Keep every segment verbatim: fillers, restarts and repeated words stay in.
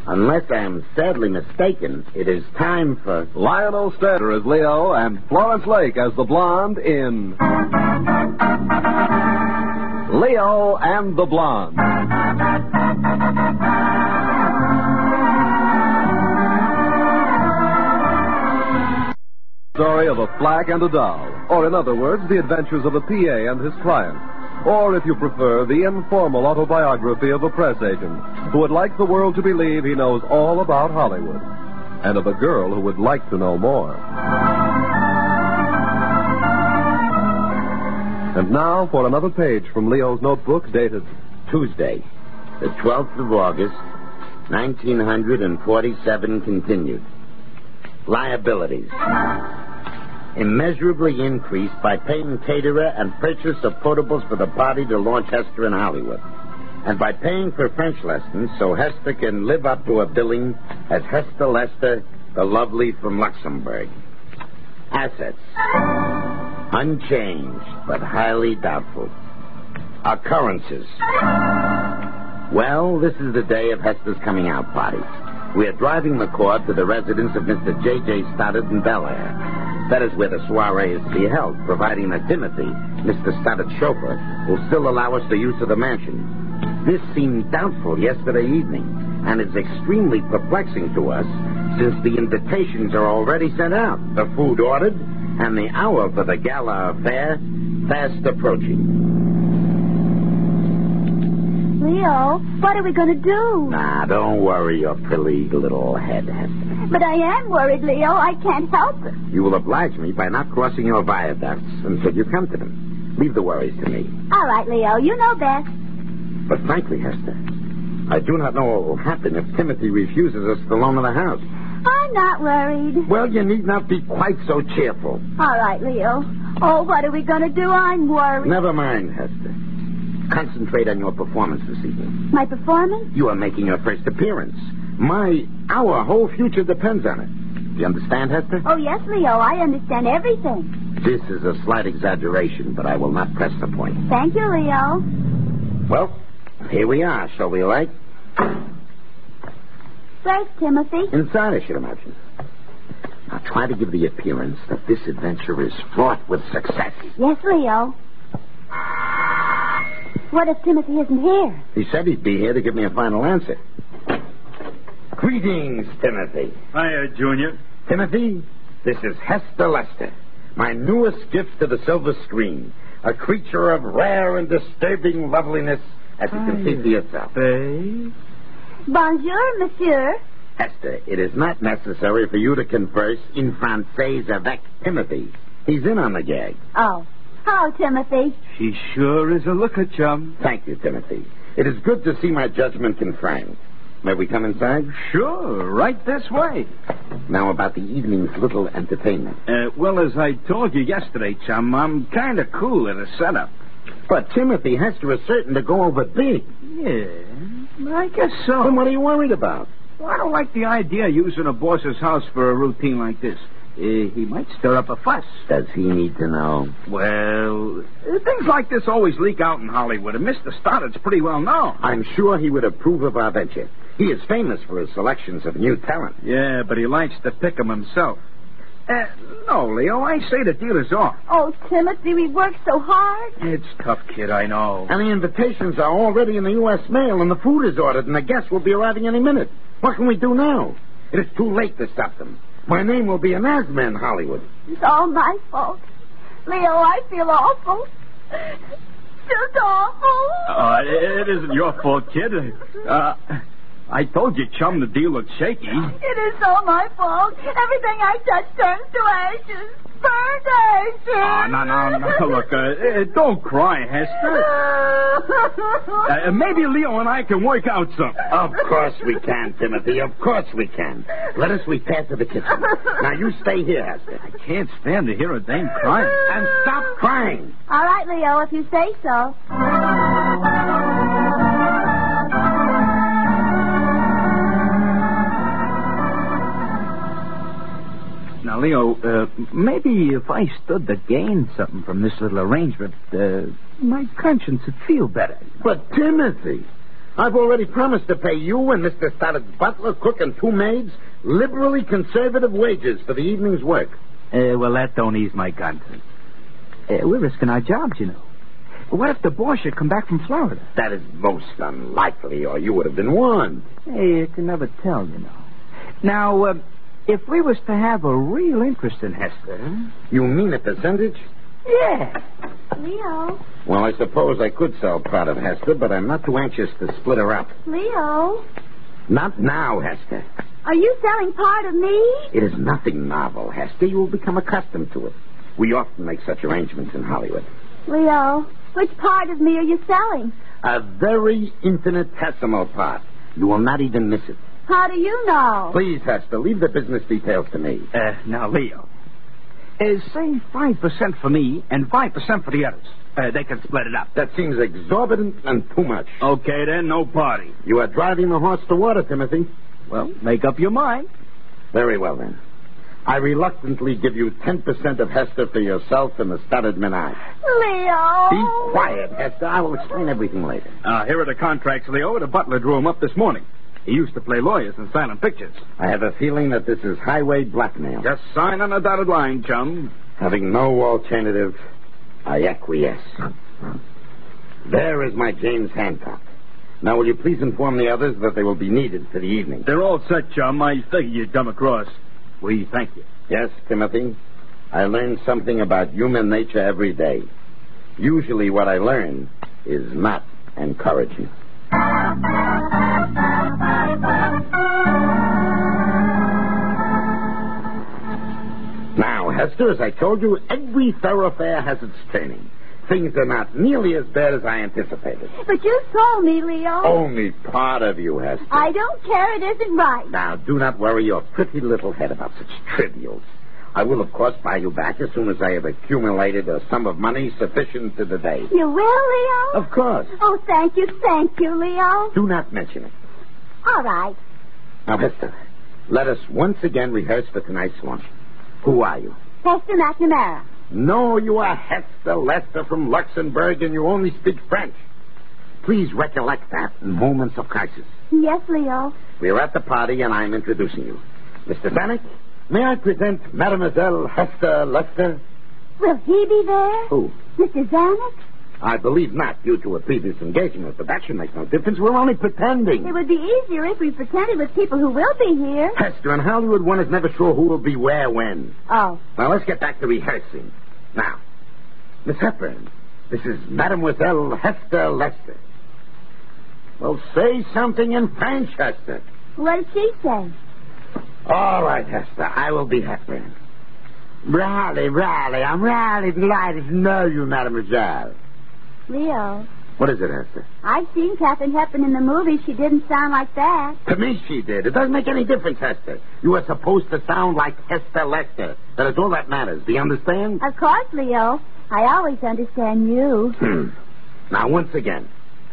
Unless I am sadly mistaken, it is time for... Lionel Stander as Leo and Florence Lake as the blonde in... Leo and the Blonde. Story of a flack and a doll, or in other words, the adventures of a P A and his client. Or, if you prefer, the informal autobiography of a press agent who would like the world to believe he knows all about Hollywood, and of a girl who would like to know more. And now for another page from Leo's notebook dated Tuesday, the twelfth of August, nineteen forty-seven, continued. Liabilities. Immeasurably increased by paying caterer and purchase of potables for the party to launch Hester in Hollywood. And by paying for French lessons so Hester can live up to a billing as Hester Lester, the lovely from Luxembourg. Assets. Unchanged, but highly doubtful. Occurrences. Well, this is the day of Hester's coming out party. We are driving the court to the residence of Mister J J Stoddard in Bel Air. That is where the soiree is to be held, providing that Timothy, Mister Stoddard's chauffeur, will still allow us the use of the mansion. This seemed doubtful yesterday evening, and is extremely perplexing to us since the invitations are already sent out, the food ordered, and the hour for the gala affair fast approaching. Leo, what are we going to do? Nah, don't worry your pretty little head, Hester. But I am worried, Leo. I can't help it. You will oblige me by not crossing your viaducts until you come to them. Leave the worries to me. All right, Leo. You know best. But frankly, Hester, I do not know what will happen if Timothy refuses us the loan of the house. I'm not worried. Well, you need not be quite so cheerful. All right, Leo. Oh, what are we going to do? I'm worried. Never mind, Hester. Concentrate on your performance this evening. My performance? You are making your first appearance. My, our whole future depends on it. Do you understand, Hester? Oh, yes, Leo. I understand everything. This is a slight exaggeration, but I will not press the point. Thank you, Leo. Well, here we are, shall we, like? Where's Timothy? Inside, I should imagine. Now, try to give the appearance that this adventure is fraught with success. Yes, Leo. What if Timothy isn't here? He said he'd be here to give me a final answer. Greetings, Timothy. Hiya, Junior. Timothy, this is Hester Lester, my newest gift to the silver screen, a creature of rare and disturbing loveliness, as you can see for yourself. Babe? Bonjour, monsieur. Hester, it is not necessary for you to converse in Francais avec Timothy. He's in on the gag. Oh. Hello, Timothy. She sure is a looker, chum. Thank you, Timothy. It is good to see my judgment confirmed. May we come inside? Sure, right this way. Now about the evening's little entertainment. Uh, well, as I told you yesterday, chum, I'm kind of cool at a setup. But Timothy, Hester is certain to go over big. Yeah, I guess so. Then what are you worried about? Well, I don't like the idea of using a boss's house for a routine like this. Uh, he might stir up a fuss. Does he need to know? Well, uh, things like this always leak out in Hollywood, and Mister Stoddard's pretty well known. I'm sure he would approve of our venture. He is famous for his selections of new talent. Yeah, but he likes to pick 'em himself. Uh, no, Leo, I say the deal is off. Oh, Timothy, we worked so hard. It's tough, kid, I know. And the invitations are already in the U S mail, and the food is ordered, and the guests will be arriving any minute. What can we do now? It is too late to stop them. My name will be an asthma in Hollywood. It's all my fault. Leo, I feel awful. Just awful. Uh, it isn't your fault, kid. Uh, I told you, chum, the deal looked shaky. It is all my fault. Everything I touch turns to ashes. Burned ashes. Oh, no, no, no. Look, uh, uh, don't cry, Hester. Uh, maybe Leo and I can work out something. Of course we can, Timothy. Of course we can. Let us repair to the kitchen. Now, you stay here, Hester. I can't stand to hear a dame crying. And stop crying. All right, Leo, if you say so. Now, Leo, uh, maybe if I stood to gain something from this little arrangement, uh, my conscience would feel better. But, Timothy, I've already promised to pay you and Mister Stoddart's butler, cook, and two maids liberally conservative wages for the evening's work. Uh, well, that don't ease my conscience. Uh, we're risking our jobs, you know. What if the boss should come back from Florida? That is most unlikely, or you would have been warned. Hey, you can never tell, you know. Now, uh, if we was to have a real interest in Hester... You mean a percentage? Yeah. Leo. Well, I suppose I could sell part of Hester, but I'm not too anxious to split her up. Leo. Not now, Hester. Are you selling part of me? It is nothing novel, Hester. You will become accustomed to it. We often make such arrangements in Hollywood. Leo, which part of me are you selling? A very infinitesimal part. You will not even miss it. How do you know? Please, Hester, leave the business details to me. Uh, now, Leo, uh, say five percent for me and five percent for the others. Uh, they can split it up. That seems exorbitant and too much. Okay, then, no party. You are driving the horse to water, Timothy. Well, make up your mind. Very well, then. I reluctantly give you ten percent of Hester for yourself and the Stoddard menage. Leo. Be quiet, Hester. I will explain everything later. Uh, here are the contracts, Leo. The butler drew them up this morning. He used to play lawyers in silent pictures. I have a feeling that this is highway blackmail. Just sign on a dotted line, chum. Having no alternative, I acquiesce. There is my James Hancock. Now, will you please inform the others that they will be needed for the evening? They're all set, chum. I figure you'd come across. We thank you. Yes, Timothy. I learn something about human nature every day. Usually what I learn is not encouraging. Now, Hester, as I told you, every thoroughfare has its turning. Things are not nearly as bad as I anticipated. But you told me, Leo. Only part of you, Hester. I don't care. It isn't right. Now, do not worry your pretty little head about such trivials. I will, of course, buy you back as soon as I have accumulated a sum of money sufficient to the day. You will, Leo? Of course. Oh, thank you, thank you, Leo. Do not mention it. All right. Now, Hester, let us once again rehearse for tonight's lunch. Who are you? Hester McNamara. No, you are Hester Lester from Luxembourg, and you only speak French. Please recollect that in moments of crisis. Yes, Leo. We are at the party, and I am introducing you. Mister Zanuck, may I present Mademoiselle Hester Lester? Will he be there? Who? Mister Zanuck? I believe not, due to a previous engagement, but that should make no difference. We're only pretending. It would be easier if we pretended with people who will be here. Hester, in Hollywood, one is never sure who will be where when. Oh. Now, let's get back to rehearsing. Now, Miss Hepburn, this is Mademoiselle Hester Lester. Well, say something in French, Hester. What did she say? All right, Hester, I will be Hepburn. Really, really, I'm really delighted to know you, Mademoiselle. Leo. What is it, Hester? I've seen Katharine Hepburn in the movie. She didn't sound like that. To me, she did. It doesn't make any difference, Hester. You are supposed to sound like Hester Lester. That is all that matters. Do you understand? Of course, Leo. I always understand you. Hmm. Now, once again,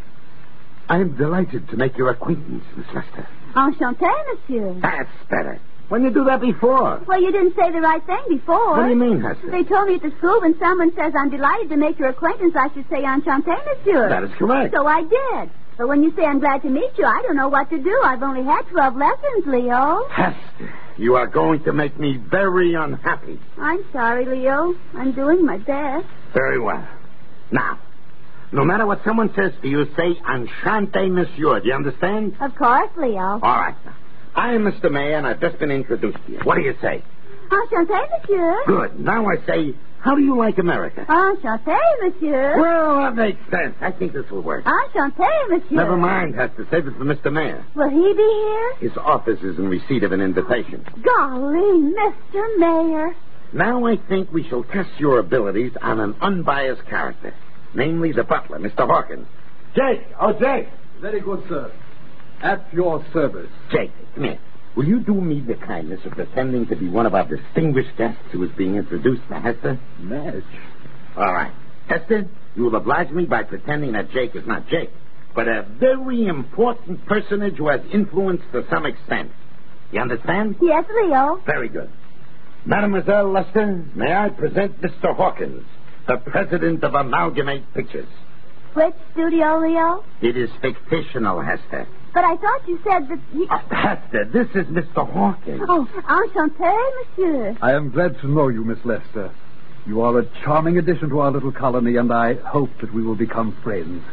I am delighted to make your acquaintance, Miss Lester. Enchanté, monsieur. That's better. When you do that before? Well, you didn't say the right thing before. What do you mean, Hester? They told me at the school when someone says I'm delighted to make your acquaintance, I should say enchanté, monsieur. That is correct. So I did. But when you say I'm glad to meet you, I don't know what to do. I've only had twelve lessons, Leo. Hester, you are going to make me very unhappy. I'm sorry, Leo. I'm doing my best. Very well. Now, no matter what someone says to you, say enchanté, monsieur. Do you understand? Of course, Leo. All right, now. I am Mister Mayor, and I've just been introduced to you. What do you say? Enchanté, monsieur. Good. Now I say, how do you like America? Enchanté, monsieur. Well, that makes sense. I think this will work. Enchanté, monsieur. Never mind, Hester. Save it for Mister Mayor. Will he be here? His office is in receipt of an invitation. Golly, Mister Mayor. Now I think we shall test your abilities on an unbiased character, namely the butler, Mister Hawkins. Jake! Oh, Jake! Very good, sir. At your service. Jake, come here. Will you do me the kindness of pretending to be one of our distinguished guests who is being introduced to Hester? Madge. All right. Hester, you will oblige me by pretending that Jake is not Jake, but a very important personage who has influence to some extent. You understand? Yes, Leo. Very good. Mademoiselle Lester, may I present Mister Hawkins, the president of Amalgamate Pictures. Which studio, Leo? It is fictional, Hester. But I thought you said that he... Uh, Hester, this is Mister Hawkins. Oh, enchanté, monsieur. I am glad to know you, Miss Lester. You are a charming addition to our little colony, and I hope that we will become friends.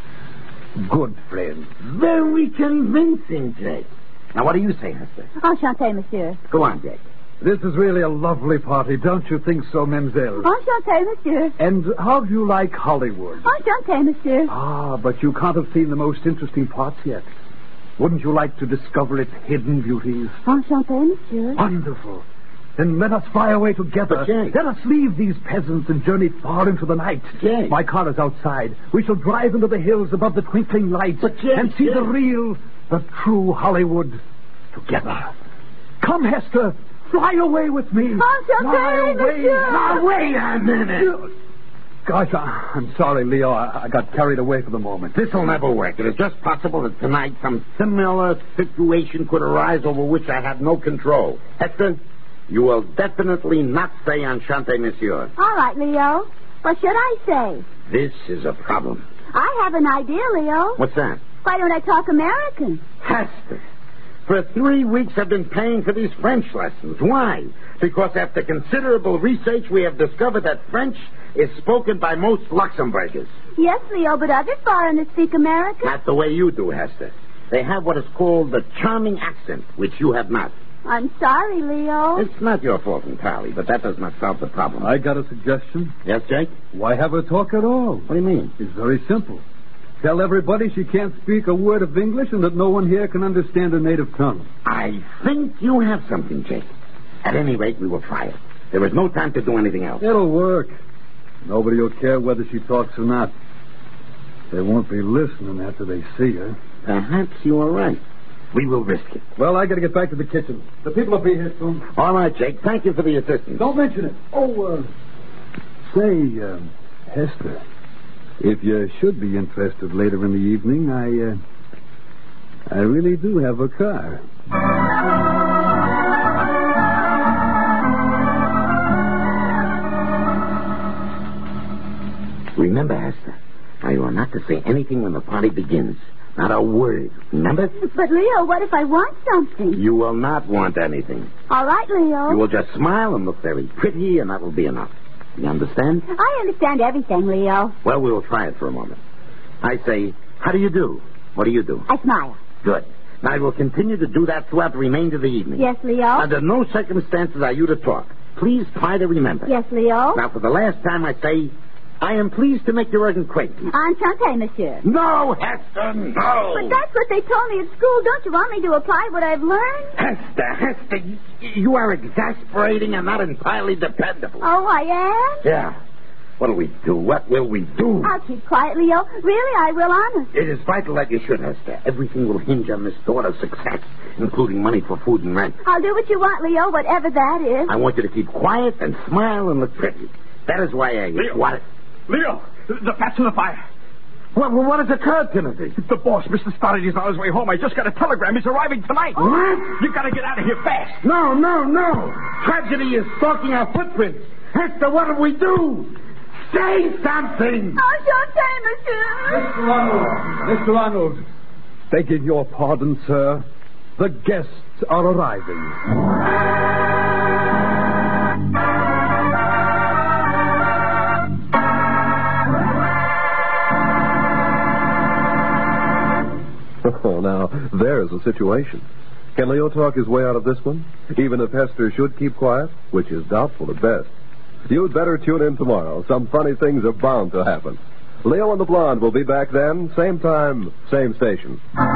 Good friends. Very convincing, Jake. Now, what do you say, Hester? Enchanté, monsieur. Go on, Jake. This is really a lovely party, don't you think so, Mademoiselle? Enchanté, monsieur. And how do you like Hollywood? Enchanté, monsieur. Ah, but you can't have seen the most interesting parts yet. Wouldn't you like to discover its hidden beauties? Enchanté, monsieur. Wonderful. Then let us fly away together. But, Jake. Let us leave these peasants and journey far into the night. Jake. My car is outside. We shall drive into the hills above the twinkling lights But, Jake, and see Jake. the real, the true Hollywood together. Come, Hester. Fly away with me. Enchanté, Fly away. monsieur. Now, wait a minute. Gosh, I, I'm sorry, Leo. I, I got carried away for the moment. This'll never work. It is just possible that tonight some similar situation could arise over which I have no control. Hester, you will definitely not say enchanté, monsieur. All right, Leo. What should I say? This is a problem. I have an idea, Leo. What's that? Why don't I talk American? Hester, for three weeks I've been paying for these French lessons. Why? Because after considerable research we have discovered that French is spoken by most Luxembourgers. Yes, Leo, but other foreigners speak American. Not the way you do, Hester. They have what is called the charming accent, which you have not. I'm sorry, Leo. It's not your fault entirely, but that does not solve the problem. I got a suggestion. Yes, Jake? Why have her talk at all? What do you mean? It's very simple. Tell everybody she can't speak a word of English and that no one here can understand her native tongue. I think you have something, Jake. At any rate, we will try it. There is no time to do anything else. It'll work. Nobody will care whether she talks or not. They won't be listening after they see her. Perhaps you are right. We will risk it. Well, I got to get back to the kitchen. The people will be here soon. All right, Jake. Thank you for the assistance. Don't mention it. Oh, uh, say, uh, Hester, if you should be interested later in the evening, I, uh, I really do have a car. Remember, Hester, now you are not to say anything when the party begins. Not a word. Remember? But, Leo, what if I want something? You will not want anything. All right, Leo. You will just smile and look very pretty, and that will be enough. You understand? I understand everything, Leo. Well, we will try it for a moment. I say, how do you do? What do you do? I smile. Good. Now, I will continue to do that throughout the remainder of the evening. Yes, Leo. Under no circumstances are you to talk. Please try to remember. Yes, Leo. Now, for the last time, I say, I am pleased to make your acquaintance. Enchanté, monsieur. No, Hester, no. But that's what they told me at school. Don't you want me to apply what I've learned? Hester, Hester, you, you are exasperating and not entirely dependable. Oh, I am? Yeah. What'll we do? What will we do? I'll keep quiet, Leo. Really, I will, honest. It is vital that you should, Hester. Everything will hinge on this daughter's success, including money for food and rent. I'll do what you want, Leo, whatever that is. I want you to keep quiet and smile and look pretty. That is why I... Leo. What? Leo, the fat's in the fire. What, what has occurred, Timothy? The boss, Mister Stoddard, is on his way home. I just got a telegram. He's arriving tonight. What? You got to get out of here fast. No, no, no. Tragedy is stalking our footprints. Hester, what do we do? Say something. Enchanté, monsieur. Mister Arnold. Mister Arnold. Begging your pardon, sir. The guests are arriving. Oh, now, there's a situation. Can Leo talk his way out of this one? Even if Hester should keep quiet, which is doubtful at best. You'd better tune in tomorrow. Some funny things are bound to happen. Leo and the Blonde will be back then, same time, same station.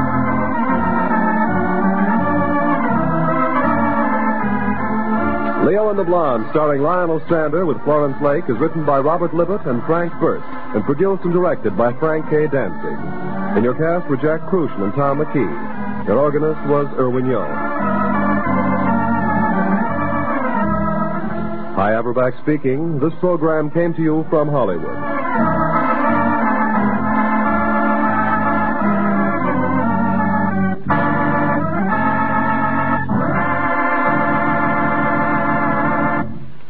Leo and the Blonde, starring Lionel Stander with Florence Lake, is written by Robert Libet and Frank Burt, and produced and directed by Frank K. Danzig. In your cast were Jack Crucian and Tom McKee. Their organist was Irwin Young. Hi, Averback speaking. This program came to you from Hollywood.